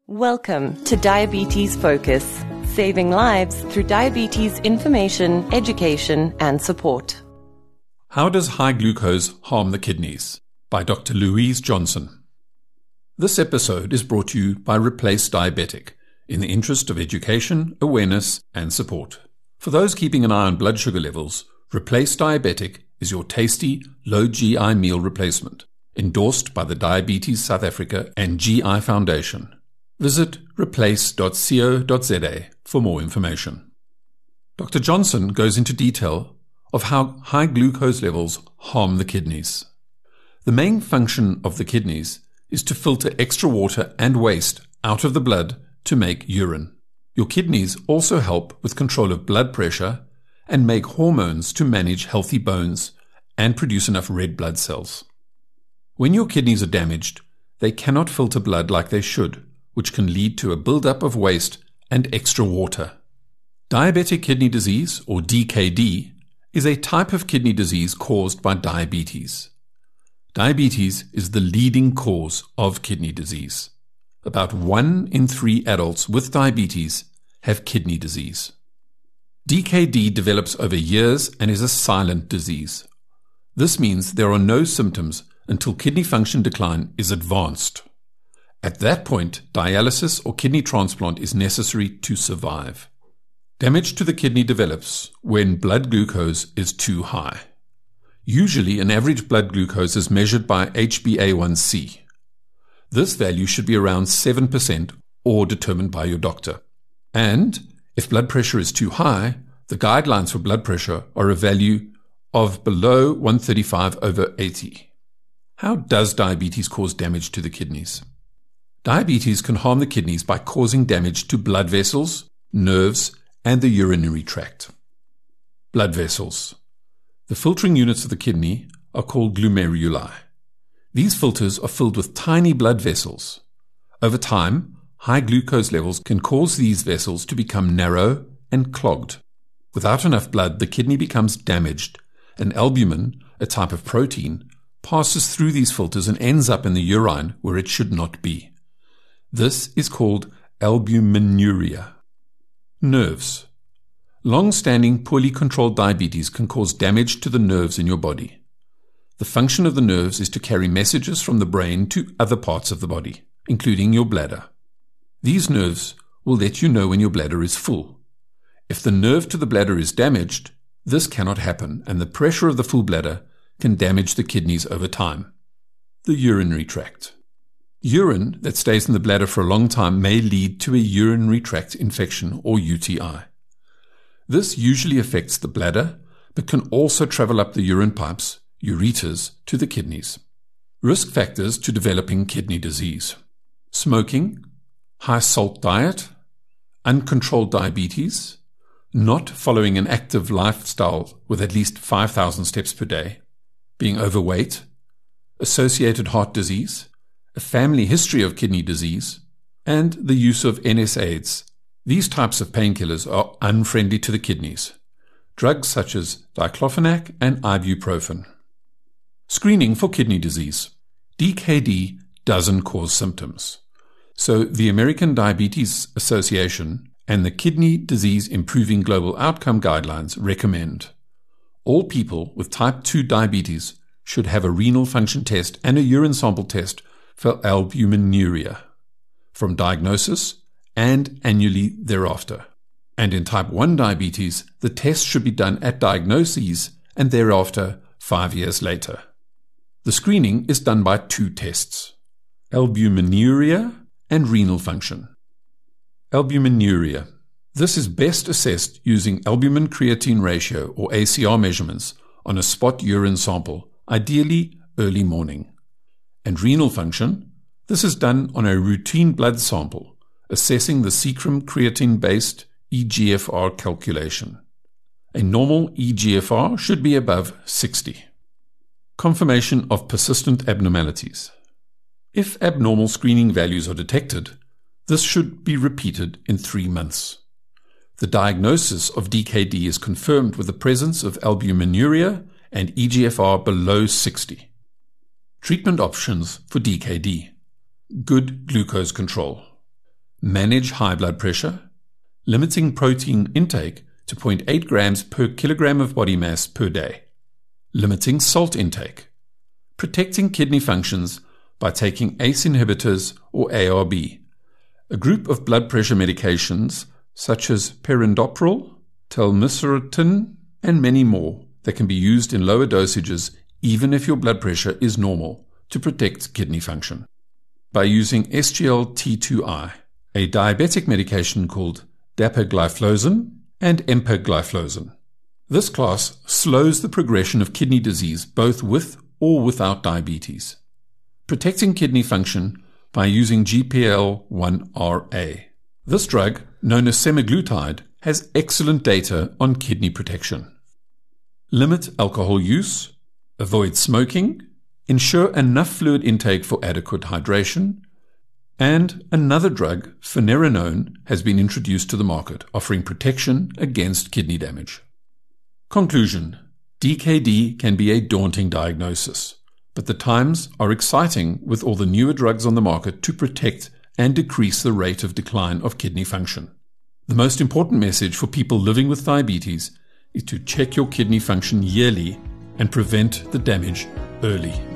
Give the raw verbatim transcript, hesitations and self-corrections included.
Welcome to Diabetes Focus, saving lives through diabetes information, education, and support. How does high glucose harm the kidneys? By Doctor Louise Johnson. This episode is brought to you by Replace Diabetic, in the interest of education, awareness, and support. For those keeping an eye on blood sugar levels, Replace Diabetic is your tasty, low G I meal replacement, endorsed by the Diabetes South Africa and G I Foundation. Visit replace dot co dot za for more information. Doctor Johnson goes into detail of how high glucose levels harm the kidneys. The main function of the kidneys is to filter extra water and waste out of the blood to make urine. Your kidneys also help with control of blood pressure and make hormones to manage healthy bones and produce enough red blood cells. When your kidneys are damaged, they cannot filter blood like they should, which can lead to a buildup of waste and extra water. Diabetic kidney disease, or D K D, is a type of kidney disease caused by diabetes. Diabetes is the leading cause of kidney disease. About one in three adults with diabetes have kidney disease. D K D develops over years and is a silent disease. This means there are no symptoms until kidney function decline is advanced. At that point, dialysis or kidney transplant is necessary to survive. Damage to the kidney develops when blood glucose is too high. Usually, an average blood glucose is measured by H b A one C. This value should be around seven percent or determined by your doctor. And if blood pressure is too high, the guidelines for blood pressure are a value of below one thirty-five over eighty. How does diabetes cause damage to the kidneys? Diabetes can harm the kidneys by causing damage to blood vessels, nerves, and the urinary tract. Blood vessels. The filtering units of the kidney are called glomeruli. These filters are filled with tiny blood vessels. Over time, high glucose levels can cause these vessels to become narrow and clogged. Without enough blood, the kidney becomes damaged, and albumin, a type of protein, passes through these filters and ends up in the urine where it should not be. This is called albuminuria. Nerves. Long-standing, poorly controlled diabetes can cause damage to the nerves in your body. The function of the nerves is to carry messages from the brain to other parts of the body, including your bladder. These nerves will let you know when your bladder is full. If the nerve to the bladder is damaged, this cannot happen, and the pressure of the full bladder can damage the kidneys over time. The urinary tract. Urine that stays in the bladder for a long time may lead to a urinary tract infection or U T I. This usually affects the bladder, but can also travel up the urine pipes, ureters, to the kidneys. Risk factors to developing kidney disease: smoking, high salt diet, uncontrolled diabetes, not following an active lifestyle with at least five thousand steps per day, being overweight, associated heart disease, a family history of kidney disease, and the use of N SAIDs. These types of painkillers are unfriendly to the kidneys. Drugs such as diclofenac and ibuprofen. Screening for kidney disease. D K D doesn't cause symptoms. So the American Diabetes Association and the Kidney Disease Improving Global Outcome Guidelines recommend all people with type two diabetes should have a renal function test and a urine sample test for albuminuria from diagnosis and annually thereafter. And in type one diabetes, the test should be done at diagnosis and thereafter five years later. The screening is done by two tests: albuminuria and renal function. Albuminuria. This is best assessed using albumin creatine ratio or A C R measurements on a spot urine sample, ideally early morning. And renal function, this is done on a routine blood sample, assessing the serum creatine-based E G F R calculation. A normal E G F R should be above sixty. Confirmation of persistent abnormalities. If abnormal screening values are detected, this should be repeated in three months. The diagnosis of D K D is confirmed with the presence of albuminuria and E G F R below sixty. Treatment options for D K D. Good glucose control. manage high blood pressure, limiting protein intake to zero point eight grams per kilogram of body mass per day, limiting salt intake, protecting kidney functions by taking A C E inhibitors or A R B, a group of blood pressure medications such as perindopril, telmisartan, and many more that can be used in lower dosages even if your blood pressure is normal to protect kidney function. By using S G L T two I, a diabetic medication called dapagliflozin and empagliflozin. This class slows the progression of kidney disease both with or without diabetes. Protecting kidney function by using G P L one R A. This drug, known as semaglutide, has excellent data on kidney protection. Limit alcohol use, avoid smoking, ensure enough fluid intake for adequate hydration, and another drug, finerenone, has been introduced to the market, offering protection against kidney damage. Conclusion: D K D can be a daunting diagnosis, but the times are exciting with all the newer drugs on the market to protect and decrease the rate of decline of kidney function. The most important message for people living with diabetes is to check your kidney function yearly and prevent the damage early.